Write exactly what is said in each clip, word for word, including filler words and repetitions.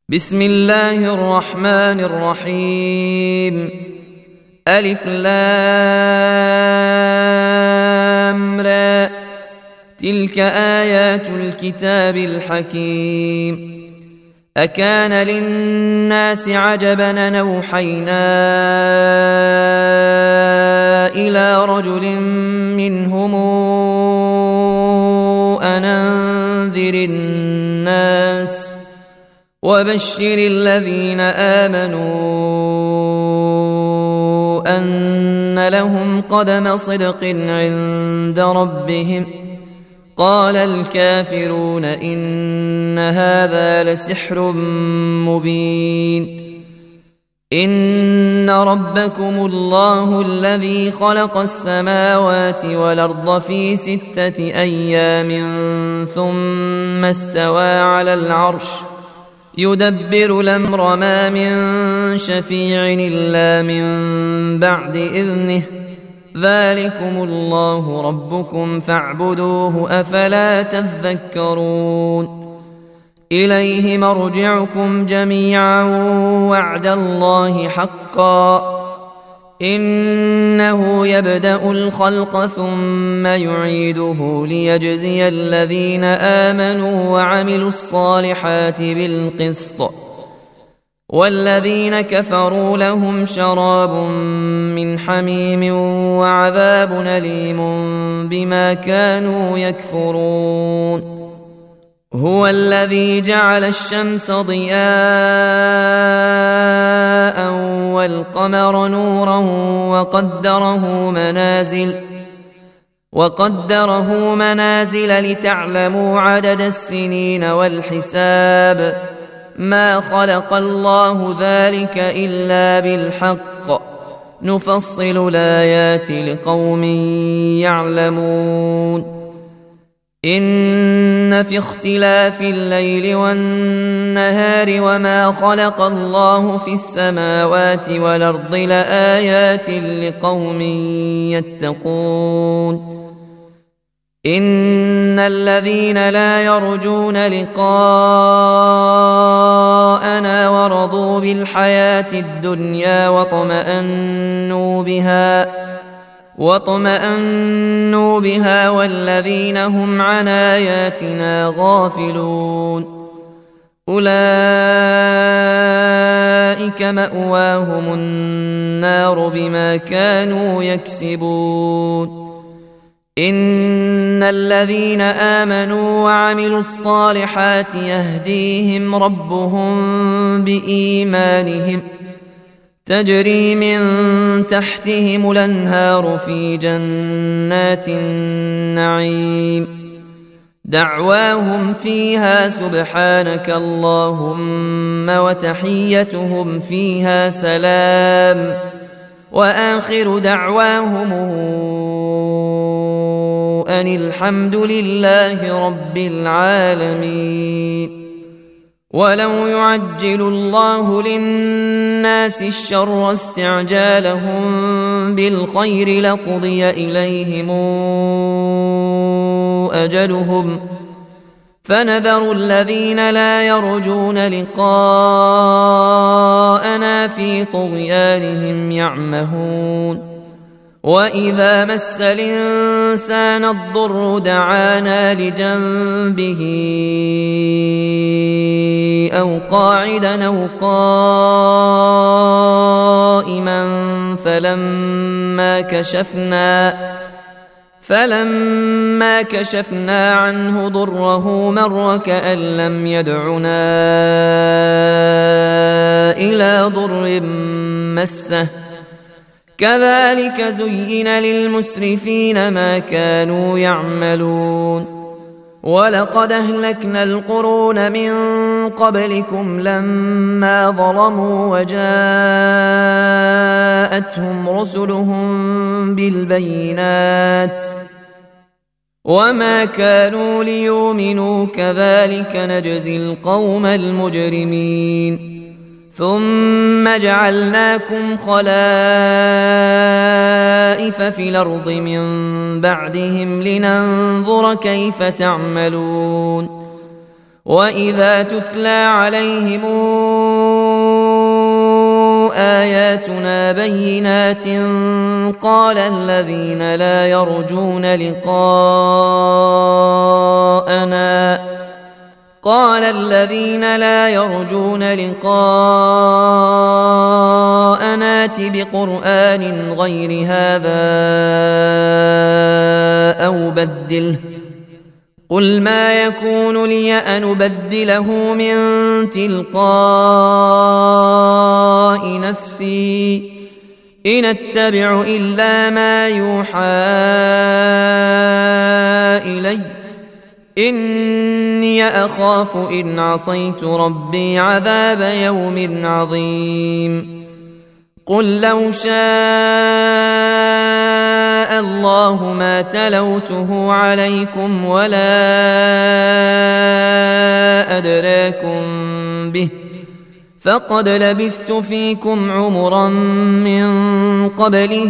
بسم الله الرحمن الرحيم. ألف لام را، تلك آيات الكتاب الحكيم. أكان للناس عجبا أن أوحينا إلى رجل منهم أن أنذر الناس وبشر الذين آمنوا أن لهم قدم صدق عند ربهم. قال الكافرون إن هذا لسحر مبين. إن ربكم الله الذي خلق السماوات والأرض في ستة أيام ثم استوى على العرش يدبر الأمر ما من شفيع إلا من بعد إذنه. ذلكم الله ربكم فاعبدوه أفلا تذكرون. إليه مرجعكم جميعا وعد الله حقا. إنه يبدأ الخلق ثم يعيده ليجزي الذين آمنوا وعملوا الصالحات بالقسط، والذين كفروا لهم شراب من حميم وعذاب أليم بما كانوا يكفرون. هو الذي جعل الشمس ضياء والقمر نورا وقدره منازل وقدره منازل لتعلموا عدد السنين والحساب. ما خلق الله ذلك إلا بالحق، نفصل الآيات لقوم يعلمون. إن في اختلاف الليل والنهار وما خلق الله في السماوات والأرض لآيات لقوم يتقون. إن الذين لا يرجون لقاءنا ورضوا بالحياة الدنيا واطمأنوا بها واطمأنوا بها والذين هم عن آياتنا غافلون أولئك مأواهم النار بما كانوا يكسبون. إن الذين آمنوا وعملوا الصالحات يهديهم ربهم بإيمانهم تجري من تحتهم الأنهار في جنات النعيم. دعواهم فيها سبحانك اللهم وتحيتهم فيها سلام، وآخر دعواهم أن الحمد لله رب العالمين. ولو يعجل الله للناس الشر استعجالهم بالخير لقضي إليهم أجلهم، فنذر الذين لا يرجون لقاءنا في طغيانهم يعمهون. وإذا مس الإنسان الضر دعانا لجنبه أو قاعدا أو قائما فلما كشفنا فلما كشفنا عنه ضره مر كأن لم يدعنا إلى ضر مسه. كذلك زين للمسرفين ما كانوا يعملون. ولقد أهلكنا القرون من قبلكم لما ظلموا وجاءتهم رسلهم بالبينات وما كانوا ليؤمنوا كذلك نجزي القوم المجرمين. ثم جعلناكم خلائف في الأرض من بعدهم لننظر كيف تعملون. وإذا تتلى عليهم آياتنا بينات قال الذين لا يرجون لقاءنا قال الذين لا يرجون لقاءنا ائت بقرآن غير هذا أو بدله قل ما يكون لي أن أبدله من تلقاء نفسي إن أتبع إلا ما يوحى إلي إني أخاف إن عصيت ربي عذاب يوم عظيم قل لو شاء الله ما تلوته عليكم ولا أدراكم به فقد لبثت فيكم عمرا من قبله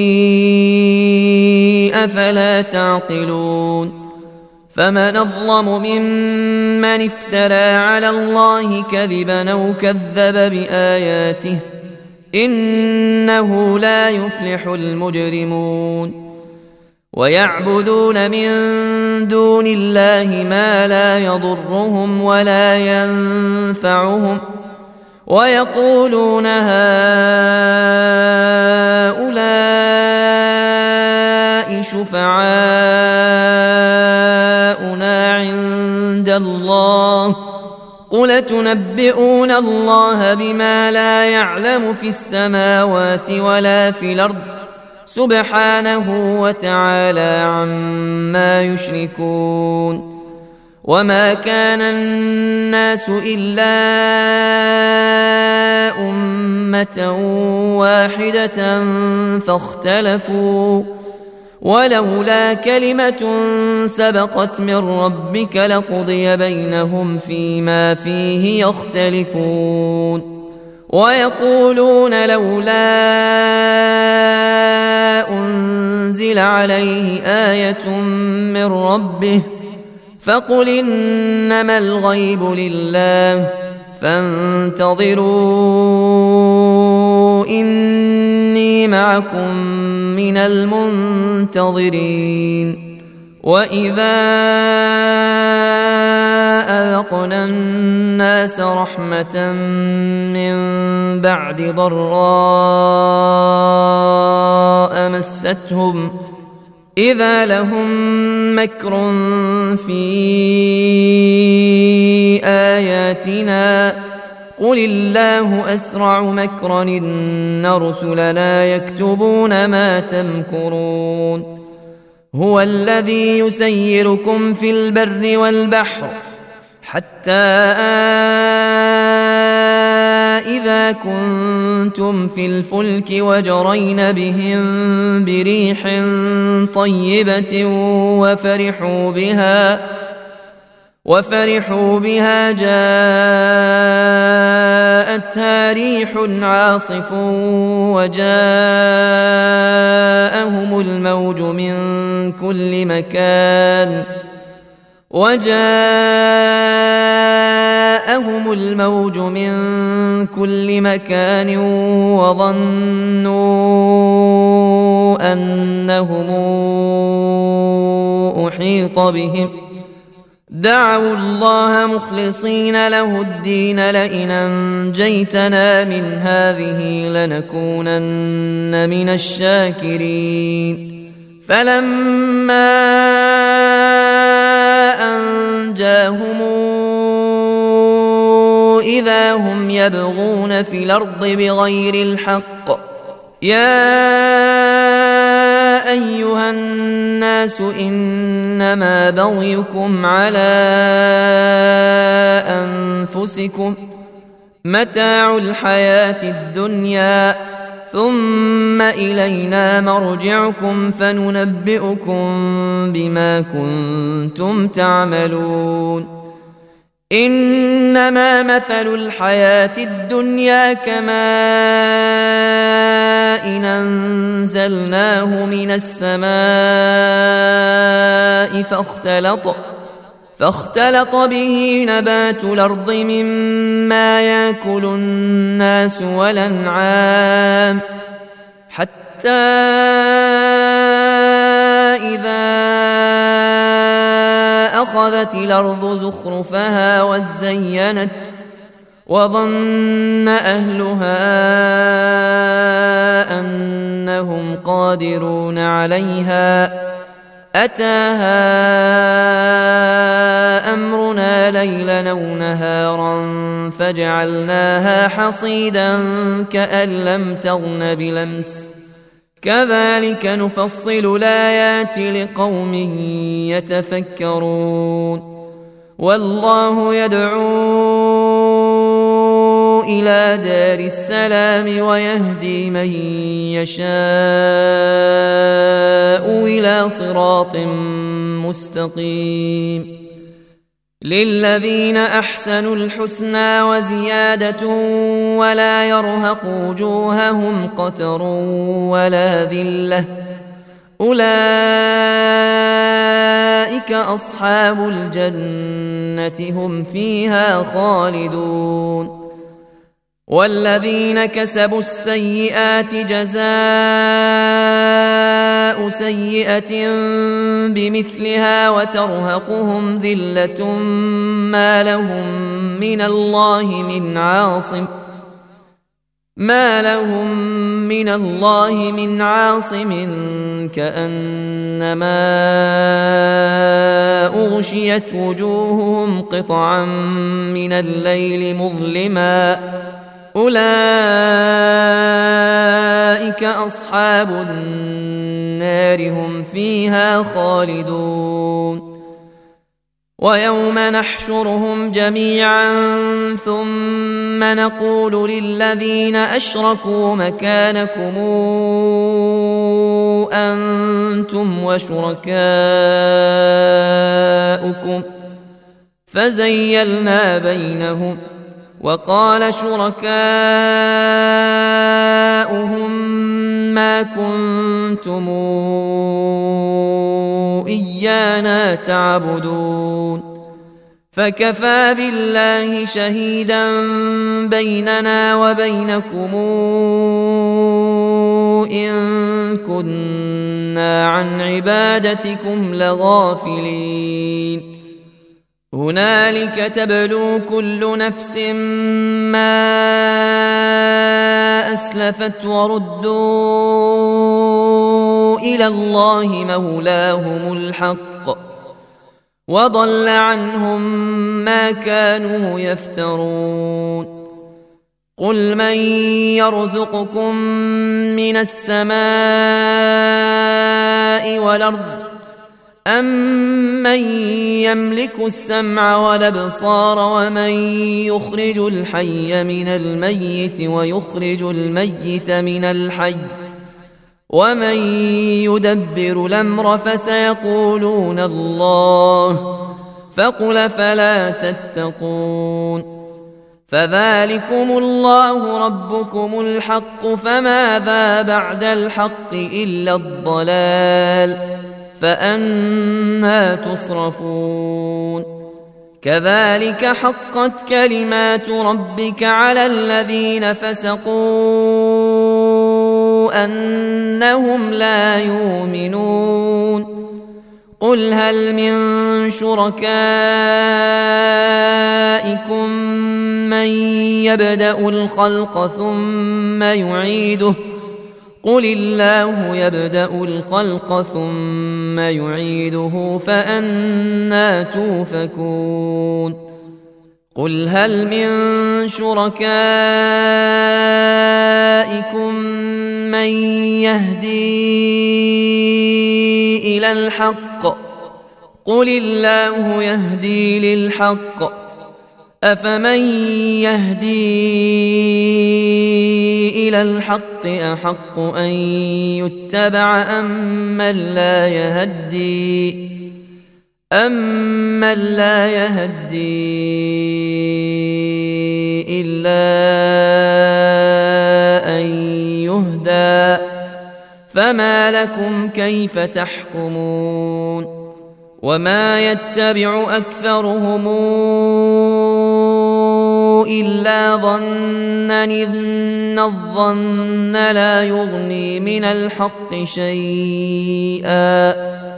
أفلا تعقلون فمن أظلم ممن افترى على الله كذبا أو كذب بآياته إنه لا يفلح المجرمون ويعبدون من دون الله ما لا يضرهم ولا ينفعهم ويقولون هؤلاء شفعاؤنا عند الله قل تنبئون الله بما لا يعلم في السماوات ولا في الأرض سبحانه وتعالى عما يشركون وما كان الناس إلا أمة واحدة فاختلفوا ولولا كلمة سبقت من ربك لقضي بينهم فيما فيه يختلفون ويقولون لولا أنزل عليه آية من ربه فقل إنما الغيب لله فانتظروا إني معكم من المنتظرين وإذا أذقنا الناس رحمة من بعد ضراء مستهم إذا لهم مكر في آياتنا قل الله أسرع مكرا إن رسلنا يكتبون ما تمكرون هو الذي يسيركم في البر والبحر حتى إذا كنتم في الفلك وجرين بهم بريح طيبة وفرحوا بها وفرحوا بها جاءتها ريح عاصف وجاءهم الموج من كل مكان وجاءهم الموج من كل مكان وظنوا أنهم أحيط بهم دعوا الله مخلصين له الدين لئن أنجيتنا من هذه لنكونن من الشاكرين فلما أنجاهم إذا هم يبغون في الأرض بغير الحق يا أيها الناس إنما بغيكم على أنفسكم متاع الحياة الدنيا ثم إلينا مرجعكم فننبئكم بما كنتم تعملون إنما مثل الحياة الدنيا كماء أنزلناه من السماء فاختلط فاختلط به نبات الأرض مما يأكل الناس والأنعام حتى إذا أخذت الأرض زخرفها وزينت وظن أهلها أنهم قادرون عليها أتاها أمرنا ليلا أو نهارا فجعلناها حصيدا كأن لم تغن بلمس كذلك نفصل الآيات لقوم يتفكرون والله يدعو إلى دار السلام ويهدي من يشاء إلى صراط مستقيم للذين أحسنوا الحسنى وزيادة ولا يرهق وجوههم قتر ولا ذلة أولئك أصحاب الجنة هم فيها خالدون والذين كسبوا السيئات جزاء سيئة بمثلها وترهقهم ذلة ما لهم من الله من عاصم ما لهم من الله من عاصم كأنما أغشيت وجوههم قطعا من الليل مظلما أولئك أصحاب النار هم فيها خالدون ويوم نحشرهم جميعا ثم نقول للذين أشركوا مكانكم أنتم وشركاؤكم فزيلنا بينهم وقال شركاؤهم ما كنتم إيانا تعبدون فكفى بالله شهيدا بيننا وبينكم إن كنا عن عبادتكم لغافلين هنالك تبلو كل نفس ما أسلفت وردوا إلى الله مولاهم الحق وضل عنهم ما كانوا يفترون قل من يرزقكم من السماء والأرض أمن يملك السمع والأبصار ومن يخرج الحي من الميت ويخرج الميت من الحي ومن يدبر الأمر فسيقولون الله فقل فلا تتقون فذلكم الله ربكم الحق فماذا بعد الحق إلا الضلال فأنى تصرفون كذلك حقت كلمات ربك على الذين فسقوا أنهم لا يؤمنون قل هل من شركائكم من يبدأ الخلق ثم يعيده قل الله يبدأ الخلق ثم يعيده فأنى توفكون قل هل من شركائكم من يهدي إلى الحق قل الله يهدي للحق أفمن يهدي إلى الحق أحق أن يتبع أمن لا يهدي أمن لا يهدي إلا أن يهدى فما لكم كيف تحكمون وما يتبع أكثرهم إلا ظنا إن الظن لا يغني من الحق شيئا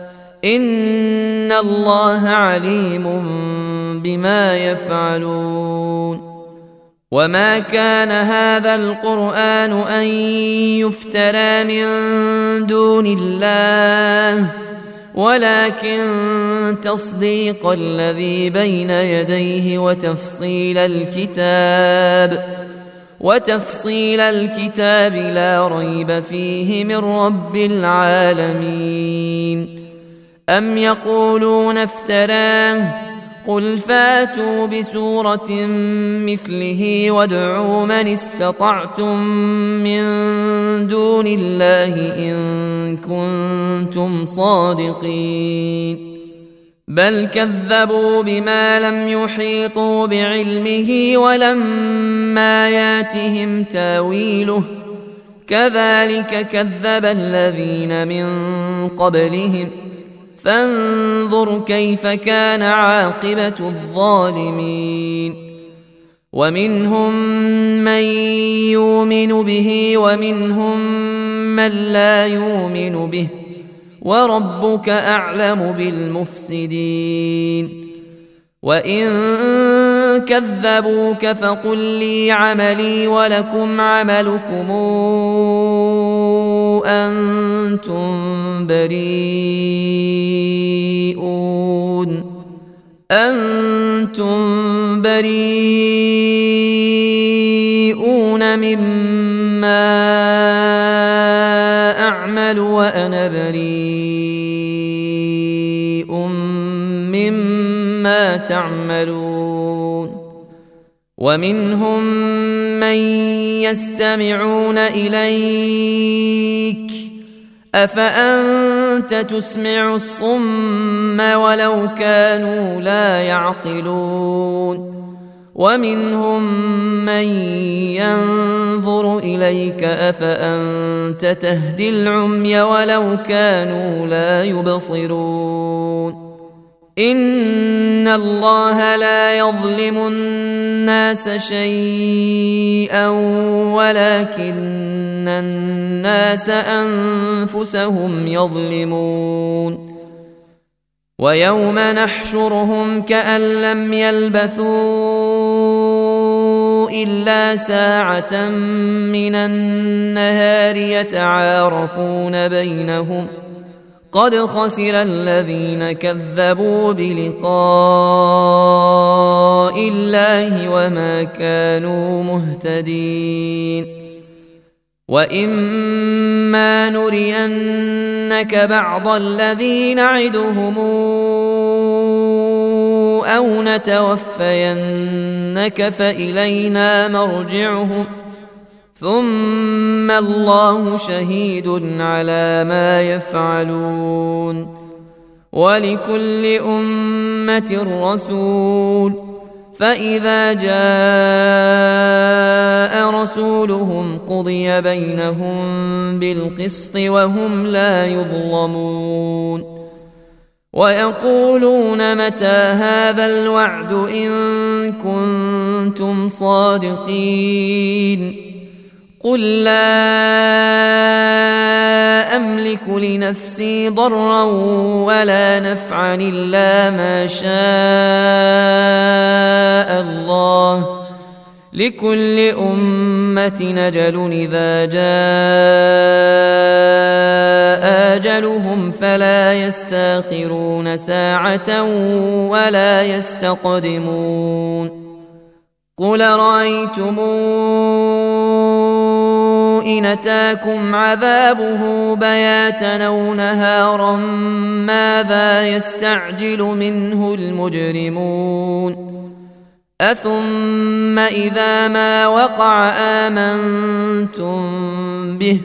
إن الله عليم بما يفعلون. وما كان هذا القرآن أن يفترى من دون الله ولكن تصديق الذي بين يديه وتفصيل الكتاب وتفصيل الكتاب لا ريب فيه من رب العالمين. أم يقولون افتراه قل فاتوا بسورة مثله وادعوا من استطعتم من دون الله إن كنتم صادقين. بل كذبوا بما لم يحيطوا بعلمه ولما ياتهم تاويله كذلك كذب الذين من قبلهم فانظر كيف كان عاقبة الظالمين. ومنهم من يؤمن به ومنهم من لا يؤمن به وربك أعلم بالمفسدين. وإن كذبوك فقل لي عملي ولكم عملكم أنتم بريئون أنتم بريئون مما أعمل وأنا بريء مما تعملون. ومنهم من يستمعون إليك أفأنت تسمع الصم ولو كانوا لا يعقلون. ومنهم من ينظر إليك أفأنت تهدي العمي ولو كانوا لا يبصرون. إن الله لا يظلم الناس شيئا ولكن الناس أنفسهم يظلمون. ويوم نحشرهم كأن لم يلبثوا إلا ساعة من النهار يتعارفون بينهم قد خسر الذين كذبوا بلقاء الله وما كانوا مهتدين. وإما نرينك بعض الذي نعدهم أو نتوفينك فإلينا مرجعهم ثم الله شهيد على ما يفعلون. ولكل أمة رسول فإذا جاء رسولهم قضي بينهم بالقسط وهم لا يظلمون. ويقولون متى هذا الوعد إن كنتم صادقين قل لا أملك لنفسي ضرا ولا نفعا إلا ما شاء الله لكل أمة أجل إذا جاء أجلهم فلا يستأخرون ساعة ولا يستقدمون. قل رأيتم إن أتاكم عذابه بياتا أو نهارا ماذا يستعجل منه المجرمون أثم إذا ما وقع آمنتم به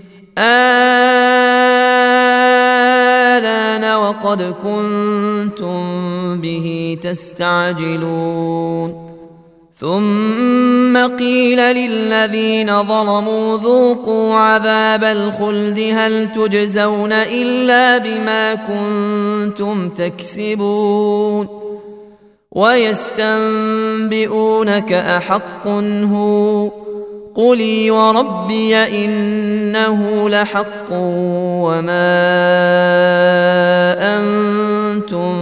آلان وقد كنتم به تستعجلون ثم قيل للذين ظلموا ذوقوا عذاب الخلد هل تجزون إلا بما كنتم تكسبون ويستنبئونك أحق هو قل وربي إنه لحق وما أنتم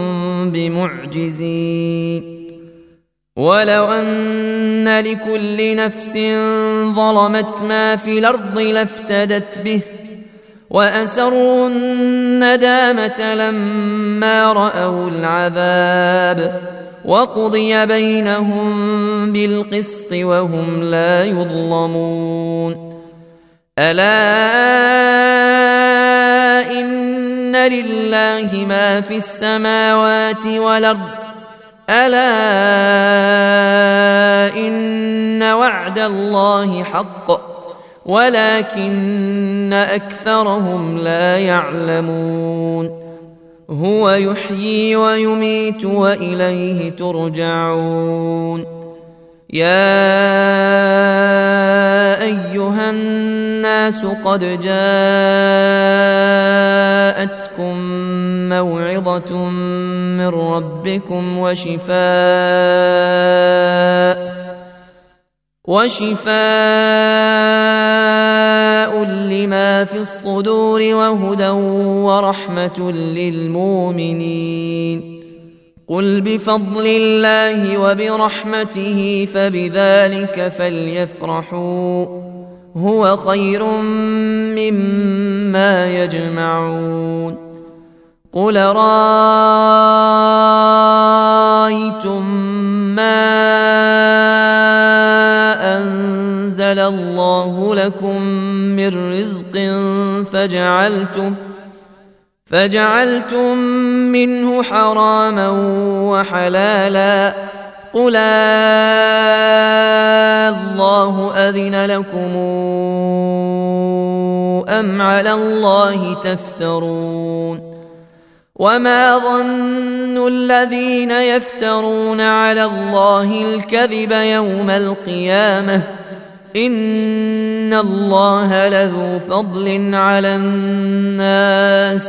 بمعجزين ولو أن لكل نفس ظلمت ما في الأرض لافتدت به وأسروا الندامة لما رأوا العذاب وقضي بينهم بالقسط وهم لا يظلمون ألا إن لله ما في السماوات والأرض ألا إن وعد الله حق ولكن أكثرهم لا يعلمون هو يحيي ويميت وإليه ترجعون يا أيها الناس قد جاءتكم موعظة من ربكم وشفاء وشفاء لما في الصدور وهدى ورحمة للمؤمنين قل بفضل الله وبرحمته فبذلك فليفرحوا هو خير مما يجمعون قل رأيتم ما أنزل الله لكم من رزق فجعلتم فجعلتم منه حراما وحلالا قل الله أذن لكم أم على الله تفترون وما ظن الذين يفترون على الله الكذب يوم القيامة إن الله لذو فضل على الناس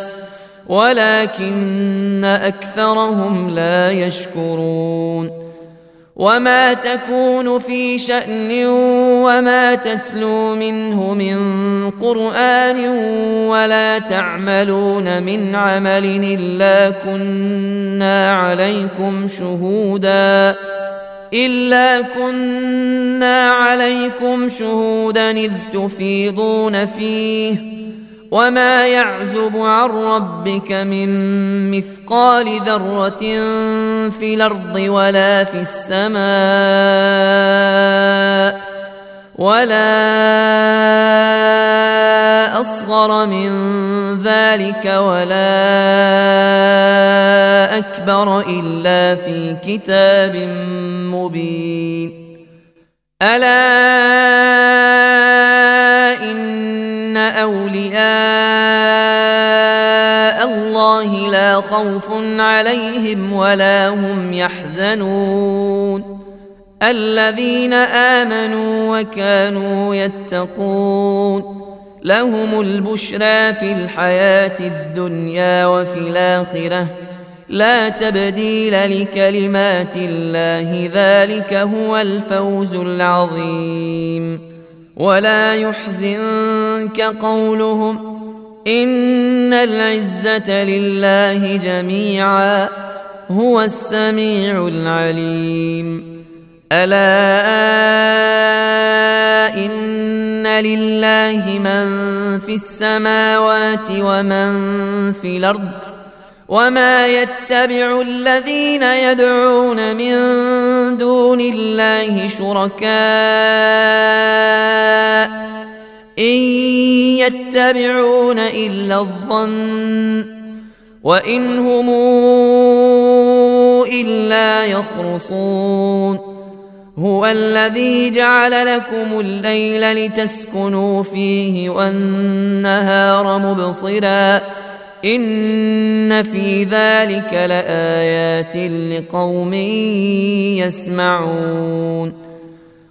ولكن أكثرهم لا يشكرون وما تكون في شأن وما تتلو منه من قرآن ولا تعملون من عمل إلا كنا عليكم شهودا إلا كنا عليكم شهودا إذ تفيضون فيه وما يعزب عن ربك من مثقال ذرة في الأرض ولا في السماء ولا أصغر من ذلك ولا أكبر إلا في كتاب مبين ألا إن أولياء الله لا خوف عليهم ولا هم يحزنون الذين آمنوا وكانوا يتقون لهم البشرى في الحياة الدنيا وفي الآخرة لا تبديل لكلمات الله ذلك هو الفوز العظيم ولا يحزنك قولهم إن العزة لله جميعا هو السميع العليم ألا إن لله من في السماوات ومن في الأرض وما يتبع الذين يدعون من دون الله شركاء إن يتبعون إلا الظن وإن هم إلا يخرصون هو الذي جعل لكم الليل لتسكنوا فيه والنهار مبصرا إن في ذلك لآيات لقوم يسمعون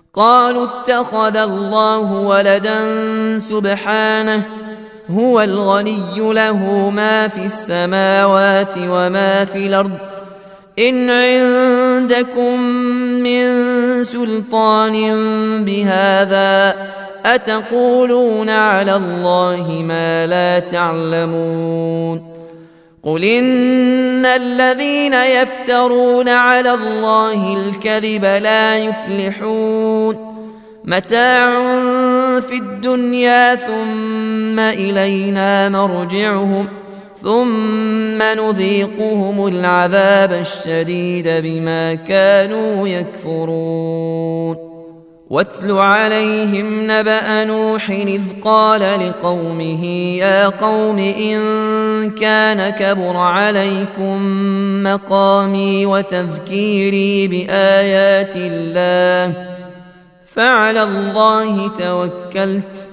قالوا اتخذ الله ولدا سبحانه هو الغني له ما في السماوات وما في الأرض إن عندكم من سلطان بهذا أتقولون على الله ما لا تعلمون قل إن الذين يفترون على الله الكذب لا يفلحون متاع في الدنيا ثم إلينا مرجعهم ثم نذيقهم العذاب الشديد بما كانوا يكفرون واتل عليهم نبأ نوح إذ قال لقومه يا قوم إن كان كبر عليكم مقامي وتذكيري بآيات الله فعلى الله توكلت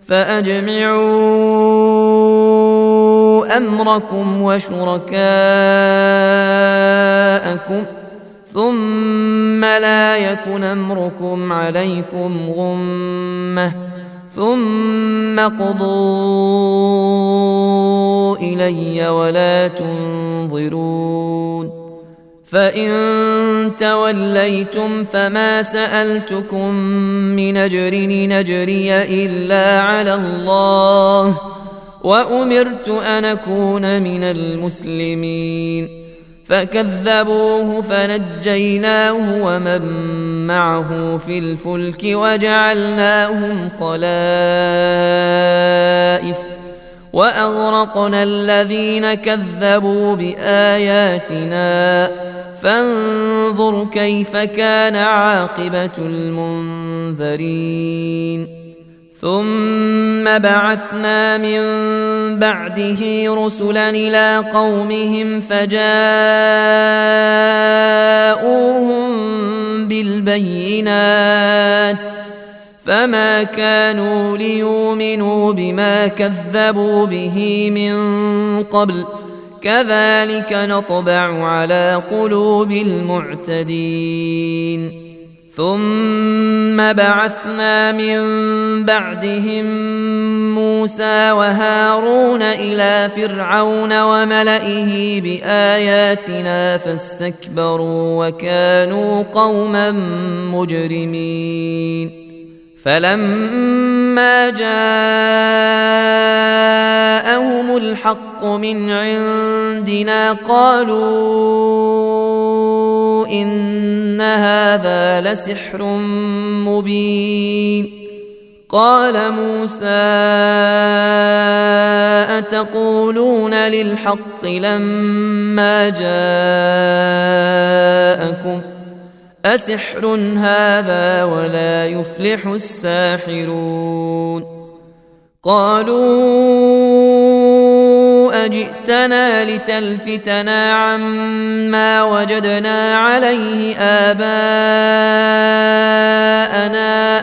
فأجمعوا أمركم وشركاءكم ثم لا يكن أمركم عليكم غمة ثم قضوا إلي ولا تنظرون فإن توليتم فما سألتكم من أجر نجري إلا على الله وأمرت أن أكون من المسلمين فكذبوه فنجيناه ومن معه في الفلك وجعلناهم خلائف وأغرقنا الذين كذبوا بآياتنا فانظر كيف كان عاقبة المنذرين ثم بعثنا من بعده رسلا إلى قومهم فجاءوهم بالبينات فما كانوا ليؤمنوا بما كذبوا به من قبل كذلك نطبع على قلوب المعتدين ثم بعثنا من بعدهم موسى وهارون إلى فرعون وملئه بآياتنا فاستكبروا وكانوا قوما مجرمين فلما جاءهم الحق من عندنا قالوا إن هذا لسحر مبين قال موسى أتقولون للحق لما جاءكم أسحر هذا ولا يفلح الساحرون قالوا أجئتنا لتلفتنا عما وجدنا عليه آباءنا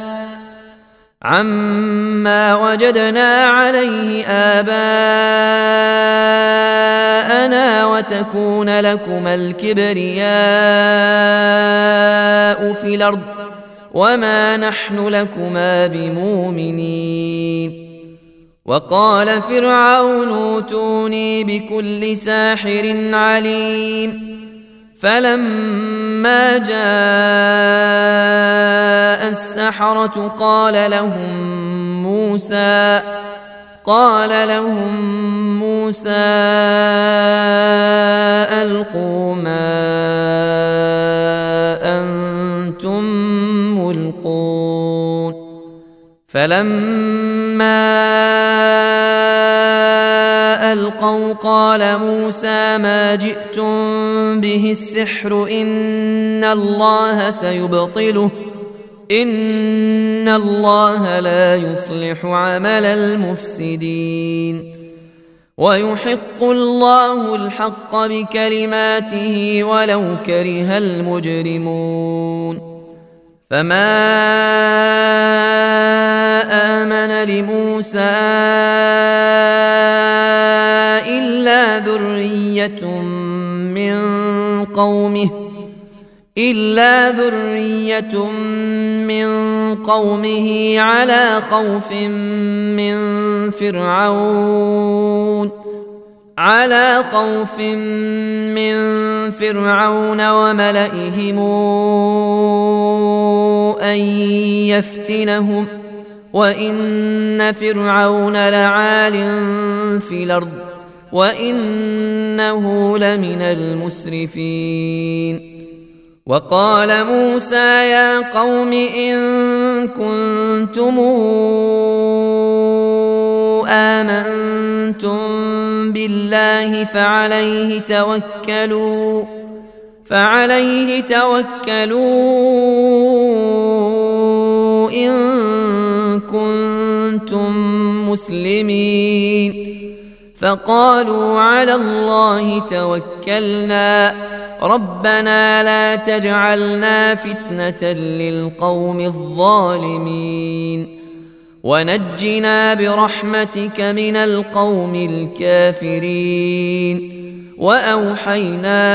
عما وجدنا عليه آباءنا وتكون لكما الكبرياء في الأرض وما نحن لكما بمؤمنين وقال فرعون اوتوني بكل ساحر عليم فلما جاء السحرة قال لهم موسى قال لهم موسى ألقوا ما أنتم ملقون فلما ألقوا قال موسى ما جئتم به السحر إن الله سيبطله إن الله لا يصلح عمل المفسدين ويحق الله الحق بكلماته ولو كره المجرمون فما آمن لموسى إلا ذرية من قومه إلا ذرية من قومه على خوف من فرعون على خوف من فرعون وملئهم أن يفتنهم وإن فرعون لعال في الأرض وإنه لمن المسرفين. وقال موسى يا قوم إن كنتم آمنتم بالله فعليه توكلوا فعليه توكلوا إن كنتم مسلمين. فقالوا على الله توكلنا ربنا لا تجعلنا فتنة للقوم الظالمين ونجنا برحمتك من القوم الكافرين. وأوحينا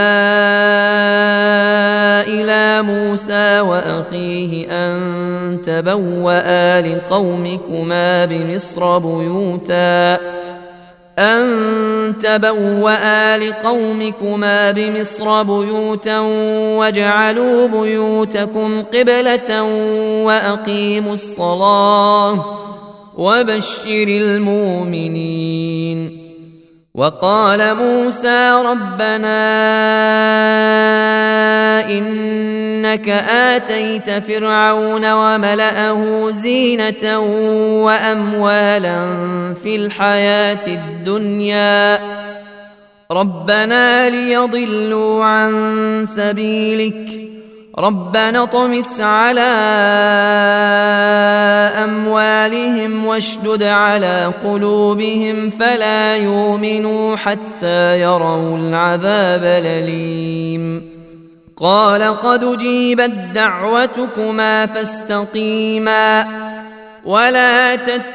إلى موسى وأخيه أن تبوأ لقومكما بمصر بيوتا أن تبوأ لقومكما بمصر بيوتا واجعلوا بيوتكم قبلة وأقيموا الصلاة وبشر المؤمنين. وقال موسى ربنا إنك آتيت فرعون وملأه زينة وأموالا في الحياة الدنيا ربنا ليضلوا عن سبيلك ربنا اطمس على أموالهم واشدد على قلوبهم فلا يؤمنوا حتى يروا العذاب الأليم. قال قد أجيبت دعوتكما فاستقيما ولا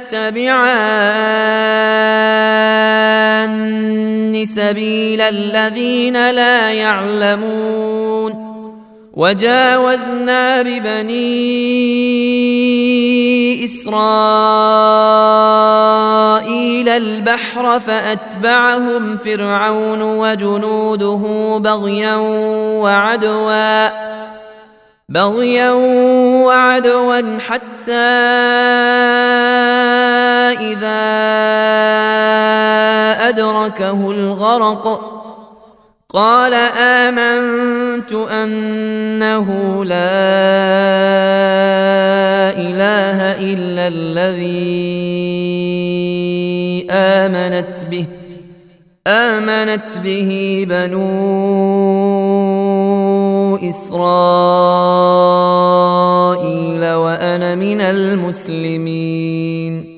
تتبعان سبيل الذين لا يعلمون. وجاوزنا ببني إسرائيل البحر فأتبعهم فرعون وجنوده بغيا وعدوا بغيا وعدوا حتى إذا أدركه الغرق قال آمنت أنه لا إله إلا الذي آمنت به آمنت به بنو إسرائيل وأنا من المسلمين.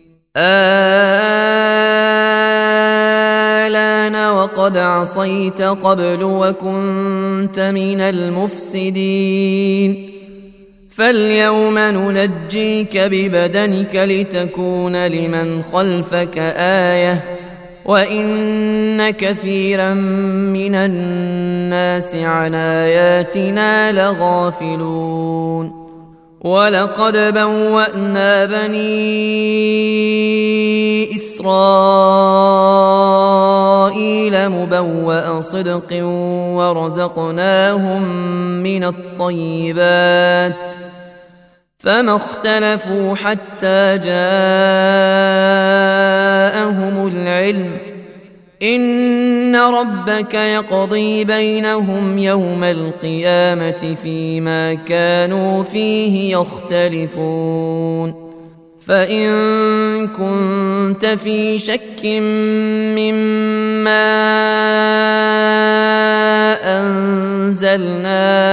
آلان وقد عصيت قبل وكنت من المفسدين فاليوم ننجيك ببدنك لتكون لمن خلفك آية وإن كثيرا من الناس عن آياتنا لغافلون. ولقد بوأنا بني إسرائيل مبوأ صدق ورزقناهم من الطيبات فما اختلفوا حتى جاءهم العلم إن ربك يقضي بينهم يوم القيامة فيما كانوا فيه يختلفون. فإن كنت في شك مما أنزلنا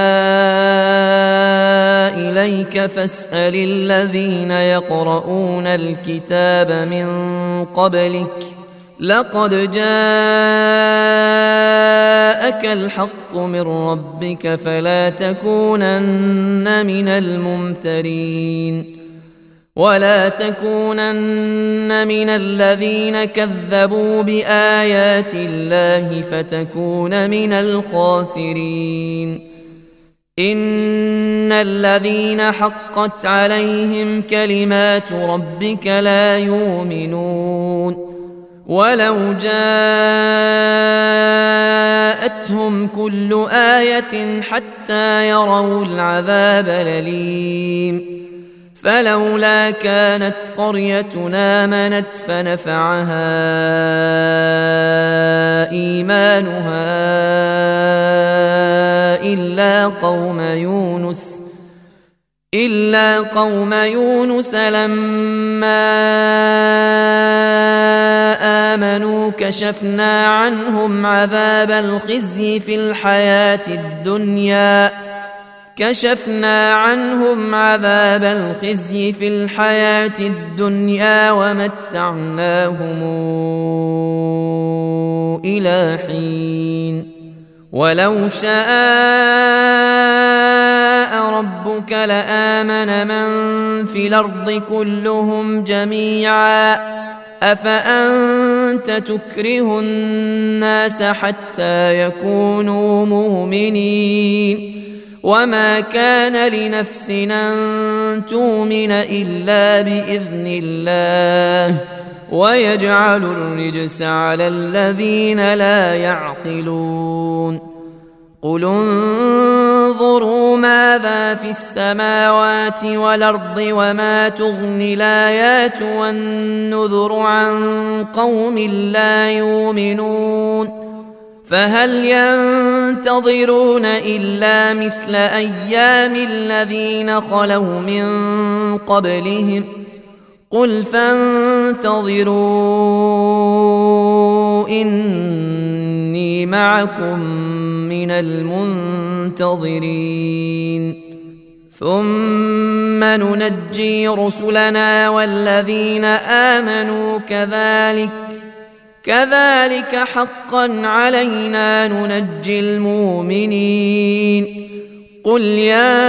إليك فاسأل الذين يقرؤون الكتاب من قبلك لقد جاءك الحق من ربك فلا تكونن من الممترين ولا تكونن من الذين كذبوا بآيات الله فتكون من الخاسرين. إن الذين حقت عليهم كلمات ربك لا يؤمنون ولو جاءتهم كل آية حتى يروا العذاب الأليم فلولا كانت قريتنا آمنت فنفعها إيمانها إلا قوم يونس إلا قوم يونس لما آمنوا كشفنا عنهم عذاب الخزي في الحياة الدنيا كشفنا عنهم عذاب الخزي في الحياة الدنيا ومتعناهم إلى حين ولو شاء ربك لآمن من في الأرض كلهم جميعا أفأنت تكره الناس حتى يكونوا مؤمنين وما كان لنفس أن تؤمن إلا بإذن الله ويجعل الرجس على الذين لا يعقلون قل انظروا ماذا في السماوات والأرض وما تغني الآيات والنذر عن قوم لا يؤمنون فهل ينتظرون إلا مثل أيام الذين خلوا من قبلهم قل فانتظروا إني معكم من المنتظرين ثم ننجي رسلنا والذين آمنوا كذلك كذلك حقا علينا ننجي المؤمنين قل يا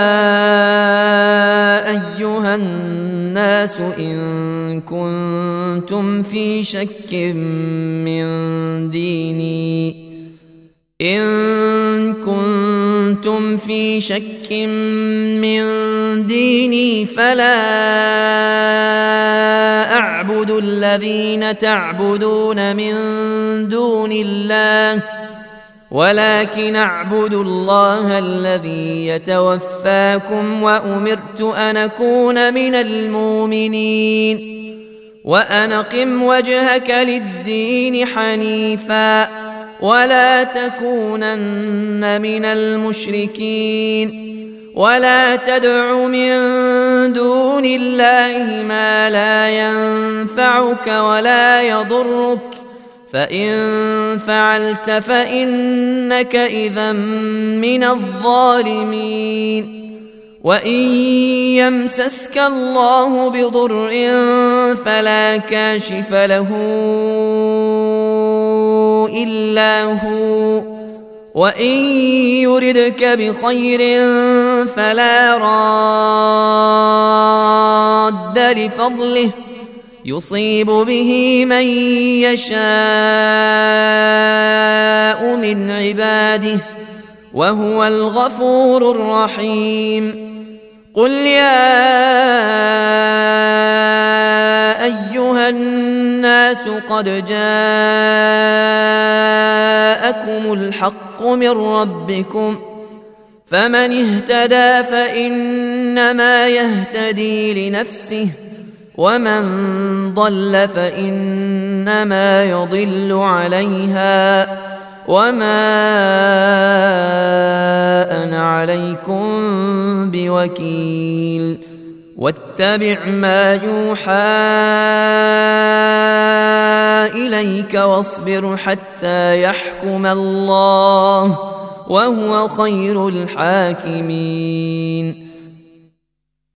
أيها الناس إن كنتم في شك من ديني إن كنتم في شك من ديني فلا أعبد الذين تعبدون من دون الله ولكن أعبد الله الذي يتوفاكم وأمرت أن أكون من المؤمنين وأن أقم وجهك للدين حنيفا ولا تكونن من المشركين ولا تدع من دون الله ما لا ينفعك ولا يضرك فإن فعلت فإنك إذا من الظالمين وإن يمسسك الله بضر فلا كاشف له إلا هو وإن يردك بخير فلا راد لفضله يصيب به من يشاء من عباده وهو الغفور الرحيم قل يا أيها الناس قد جاءكم الحق من ربكم فمن اهتدى فإنما يهتدي لنفسه ومن ضل فإنما يضل عليها وما أنا عليكم بوكيل واتبع ما يوحى إليك واصبر حتى يحكم الله وهو خير الحاكمين